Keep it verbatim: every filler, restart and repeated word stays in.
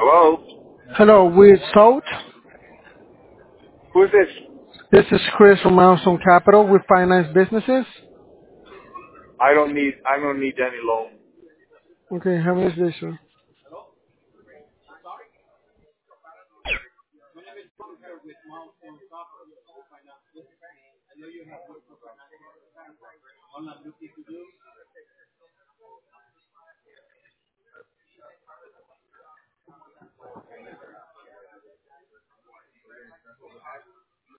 Hello? Hello, with Salt. Who's this? This is Chris from Milestone Capital with Finance Businesses. I don't need, I don't need any loan. Okay, how is this, sir?